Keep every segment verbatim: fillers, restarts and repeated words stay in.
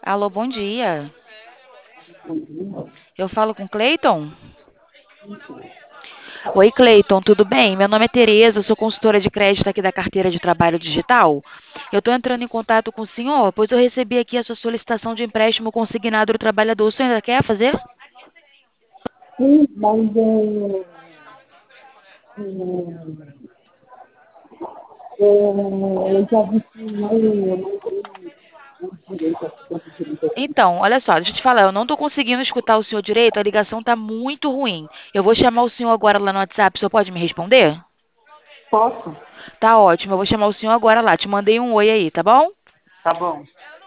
Alô, bom dia. Eu falo com Cleiton? Oi, Cleiton, tudo bem? Meu nome é Tereza, sou consultora de crédito aqui da carteira de trabalho digital. Eu estou entrando em contato com o senhor, pois eu recebi aqui a sua solicitação de empréstimo consignado do trabalhador. O senhor ainda quer fazer? Sim, mas é, é, é, eu já vi que não, não tem o direito a tanto direito assim. Então, olha só, deixa eu te falar, eu não estou conseguindo escutar o senhor direito, a ligação está muito ruim. Eu vou chamar o senhor agora lá no WhatsApp, o senhor pode me responder? Posso? Tá ótimo, eu vou chamar o senhor agora lá. Te mandei um oi aí, tá bom? Tá bom.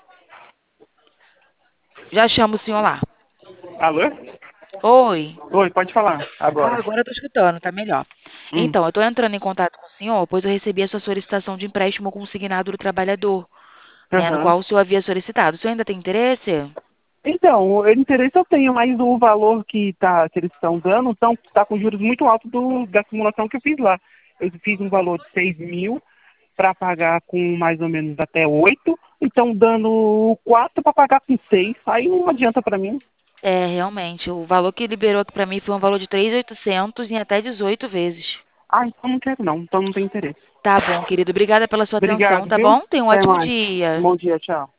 Já chamo o senhor lá. Alô? Oi. Oi, pode falar Ah, agora. agora eu tô escutando, tá melhor. Hum. Então, eu tô entrando em contato com o senhor, pois eu recebi a sua solicitação de empréstimo consignado do trabalhador, né, no Aham. qual o senhor havia solicitado. O senhor ainda tem interesse? Então, o interesse eu tenho, mas o valor que, tá, que eles estão dando está com juros muito altos do, da simulação que eu fiz lá. Eu fiz um valor de seis mil para pagar com mais ou menos até oito, então dando quatro para pagar com seis. Aí não adianta para mim. É, realmente, o valor que liberou aqui pra mim foi um valor de três mil e oitocentos em até dezoito vezes. Ah, então não quero não, então não tem interesse. Tá bom, querido. Obrigada pela sua atenção, Obrigado, tá viu? bom? Tenha um Até ótimo mais. dia. Bom dia, tchau.